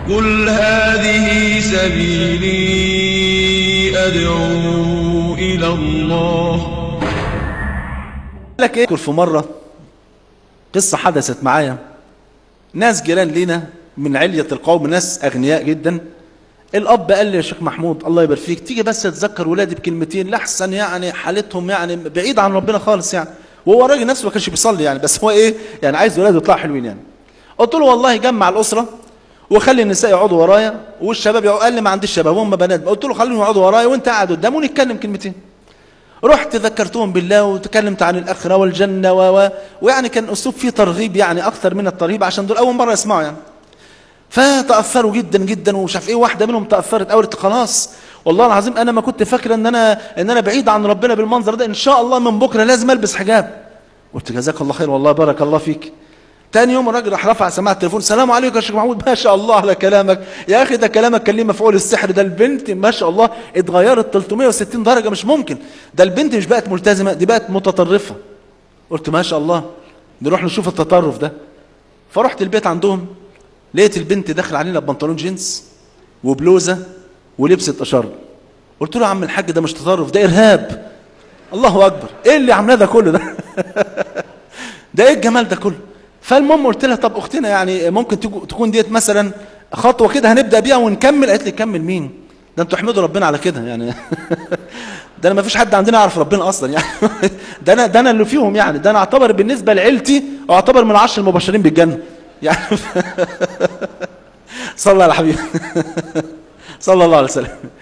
قل هذه سبيلي أدعو إلى الله. لك ايه؟ في مرة قصة حدثت معايا، ناس جيران لينا من علية القوم، ناس أغنياء جدا. الأب قال لي يا شيخ محمود الله يبارك فيك تيجي بس تذكر ولادي بكلمتين لحسن يعني حالتهم يعني بعيد عن ربنا خالص يعني، وهو راجل نفسه ما كانش بيصلي يعني، بس هو ايه يعني عايز ولاده يطلعوا حلوين يعني. قلت له والله جمع الأسرة وخلي النساء يقعدوا ورايا والشباب يقعدوا. قال لي ما عنديش شباب هم بنات. قلت له خليهم يقعدوا ورايا وانت قاعد قدامه ونتكلم كلمتين. رحت ذكرتهم بالله وتكلمت عن الآخرة والجنة ويعني كان أسلوب فيه ترغيب يعني أكثر من الترهيب عشان دول أول مرة يسمعوا يعني. فتأثروا جدا جدا ومش عارف ايه. واحدة منهم تأثرت قالت خلاص والله العظيم انا ما كنت فاكره ان انا بعيد عن ربنا بالمنظر ده، ان شاء الله من بكره لازم البس حجاب. قلت جزاك الله خير والله بارك الله فيك. تاني يوم الراجل راح رفع سماعه التليفون، السلام عليكم يا شيخ محمود. ما شاء الله على كلامك يا اخي، ده كلامك كان ليه مفعول السحر، ده البنت ما شاء الله اتغيرت 360 درجه مش ممكن، ده البنت مش بقت ملتزمه دي بقت متطرفه. قلت ما شاء الله نروح نشوف التطرف ده. فرحت البيت عندهم لقيت البنت داخل علينا ببنطلون جينز وبلوزه ولبست اشاره. قلت له يا عم الحاج ده مش تطرف ده ارهاب. الله اكبر ايه اللي عاملاه ده كله ده ده ايه الجمال ده كله. فالمهم قلت لها طب اختنا يعني ممكن تكون ديت مثلا خطوه كده هنبدا بيها ونكمل. قالت لي كمل مين ده انتوا احمدوا ربنا على كده يعني ده انا ما فيش حد عندنا يعرف ربنا اصلا يعني ده انا اللي فيهم يعني، ده انا اعتبر بالنسبه لعيلتي اعتبر من 10 المبشرين بالجنه يعني صلى على حبيبي صلى الله عليه وسلم.